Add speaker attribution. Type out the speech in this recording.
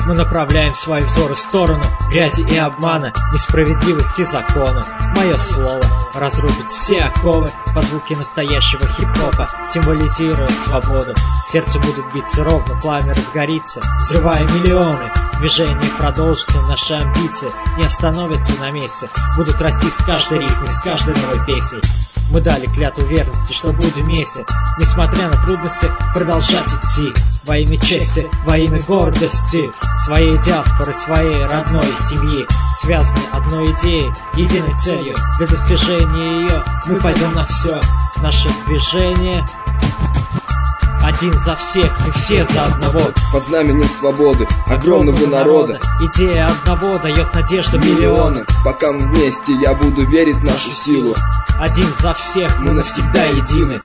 Speaker 1: Мы направляем свои взоры в сторону грязи и обмана, несправедливости закона. Мое слово разрубит все оковы под звуки настоящего хип-хопа, символизируя свободу. Сердце будут биться ровно, пламя разгорится, взрывая миллионы. Движение продолжится, наши амбиции не остановятся на месте, будут расти с каждой ритмой, с каждой новой песней. Мы дали клятву верности, что будем вместе, несмотря на трудности, продолжать идти во имя чести, во имя гордости своей диаспоры, своей родной семьи, связаны одной идеей, единой целью. Для достижения ее мы пойдем на все. Наше движение один за всех и все за одного.
Speaker 2: Под знаменем свободы огромного народа.
Speaker 1: Идея одного дает надежду миллионам.
Speaker 2: Пока мы вместе, я буду верить в нашу силу.
Speaker 1: Один за всех, мы навсегда едины.